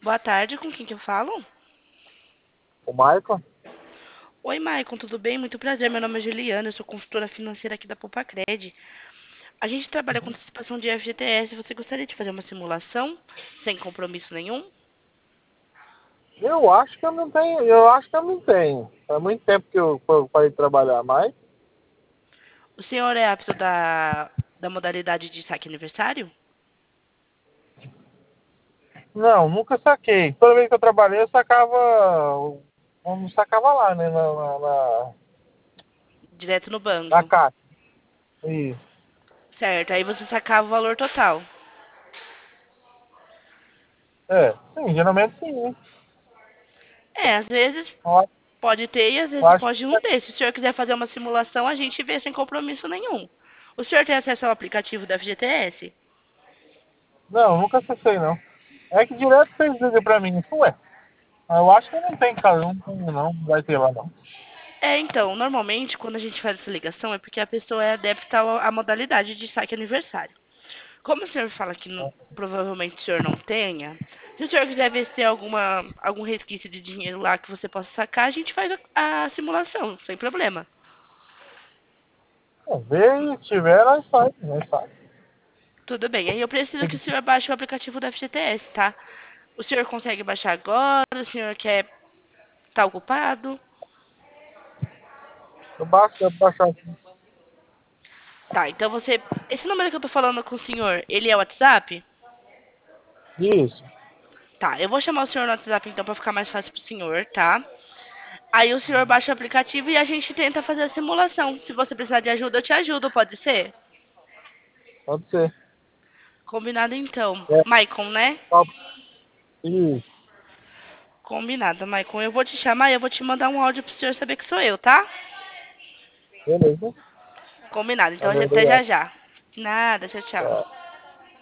Boa tarde, com quem que eu falo? O Michael? Oi, Maicon, tudo bem? Muito prazer, meu nome é Juliana, eu sou consultora financeira aqui da Poupacred. A gente trabalha com antecipação de FGTS, você gostaria de fazer uma simulação sem compromisso nenhum? Eu acho que eu não tenho, eu acho que eu não tenho. Faz muito tempo que eu parei de trabalhar, mas O senhor é apto da modalidade de saque aniversário? não, nunca saquei. Toda vez que eu trabalhei, eu sacava, não sacava lá, né, Direto no na banco. caixa. Isso. Certo, aí você sacava o valor total. É, sim, geralmente sim, né? É, às vezes Eu pode ter e às vezes acho pode não ter. Se o senhor quiser fazer uma simulação, a gente vê sem compromisso nenhum. O senhor tem acesso ao aplicativo da FGTS? não, nunca acessei, não. É que direto vocês ligam pra mim, ué, eu acho que não tem, cara, não tem, não vai ter lá, não. É, então, normalmente quando a gente faz essa ligação é porque a pessoa é adepta à modalidade de saque aniversário. Como o senhor fala que provavelmente o senhor não tenha, se o senhor quiser ver se tem algum resquício de dinheiro lá que você possa sacar, a gente faz a simulação, sem problema. Vê e se tiver, nós faz, nós faz. Tudo bem. Aí eu preciso que o senhor baixe o aplicativo da FGTS, tá? O senhor consegue baixar agora? O senhor quer estar ocupado? Eu baixar aqui. Tá, então você. Esse número que eu tô falando com o senhor, ele é o WhatsApp? Isso, Tá, eu vou chamar o senhor no WhatsApp então pra ficar mais fácil pro senhor, tá? Aí o senhor baixa o aplicativo e a gente tenta fazer a simulação. Se você precisar de ajuda, eu te ajudo, pode ser? pode ser. Combinado então. É, Maicon, né? tá, isso, Combinado, Maicon. Eu vou te chamar e eu vou te mandar um áudio pro senhor saber que sou eu, tá? beleza. Combinado. Então Valeu, até já obrigado. já. Nada, tchau, tchau. Tchau.